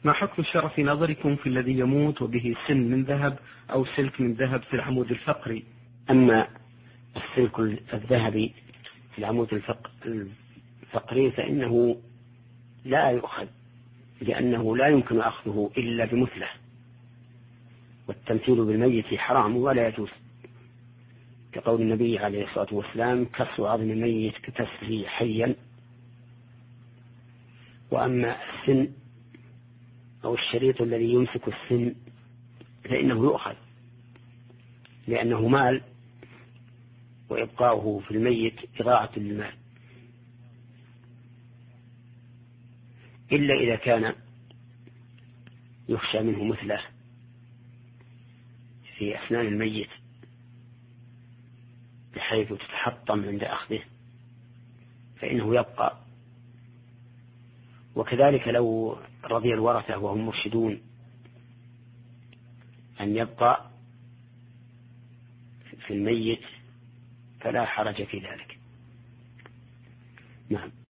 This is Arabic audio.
ما حكم الشرع في نظركم في الذي يموت وبه سن من ذهب أو سلك من ذهب في العمود الفقري؟ أما السلك الذهبي في العمود الفقري فإنه لا يؤخذ، لأنه لا يمكن أخذه إلا بمثله، والتمثيل بالميت حرام ولا يجوز، كقول النبي عليه الصلاة والسلام: كسر عظم الميت ككسره حيا. وأما السن أو الشريط الذي يمسك السن فإنه يؤخذ، لأنه مال، وإبقاؤه في الميت إضاعة للمال، إلا إذا كان يخشى منه مثله في أسنان الميت بحيث تتحطم عند أخذه فإنه يبقى. وكذلك لو رضي الورثة وهم مرشدون أن يبقى في الميت فلا حرج في ذلك. نعم.